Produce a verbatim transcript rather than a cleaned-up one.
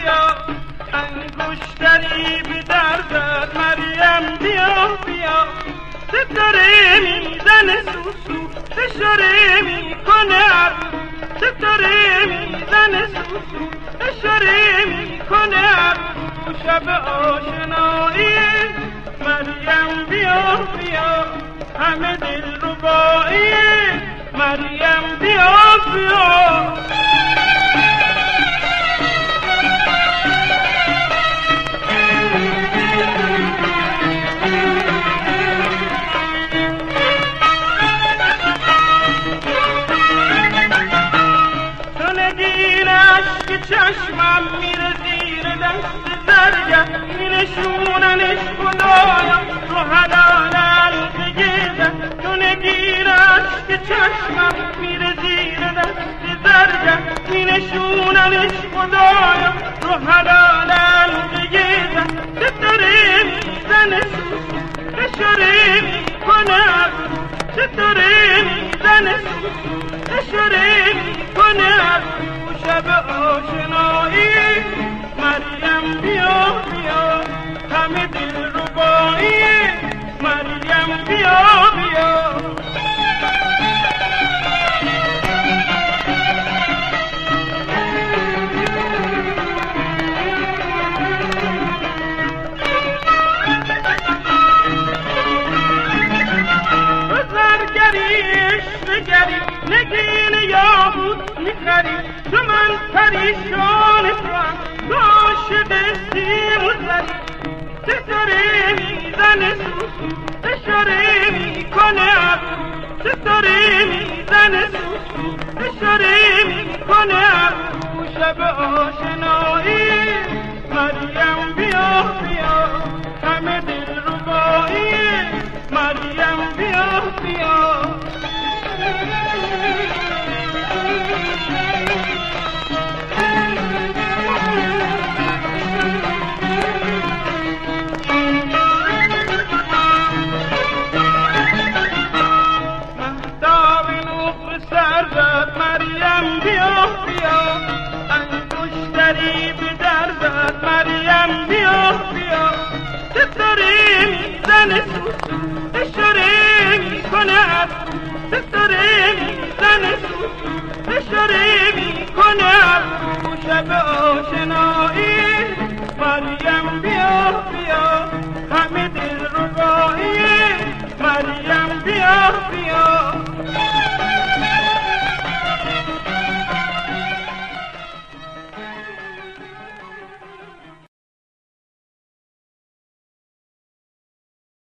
بیا انگشتری به دردت مریم بیا بیا ستاره میزنه سوسو اشاره میکنه ستاره میزنه سوسو اشاره میکنه شب آشنایی مریم بیا بیا همه دل ربایی مریم بیا بیا که چشمم میره زیر دست زرگه مینشوننش خدایا رو حلالن بگیردن تو نگیرش که چشمم میره زیر دست زرگه مینشوننش خدایا رو حلالن بگیردن ستاره میزنه سوسو اشاره میکنه ستاره میزنه سوسو اشاره میکنه شب آشنایی مریم بیا بیا همه دل ربایی مریم بیا بیا نگری نگین یابود میخری تو من پریشان توام تو عاشق سیم زدی ستاره میزنه سوسو اشاره میکنه ستاره میزنه سوسو اشاره میکنه شب آشنایی مریم بیا بیا همه دل ربایی مریم بیا بیا مهتاب نور سرزد مریم بیا بیا انگشتری به دردت مریم بیا بیا ستاره میزنه سوسو اشاره میکنه ستاره میزنه سوسو اشاره میکنه شب آشنایی مریم بیا بیا همه دل ربایی مریم بیا بیا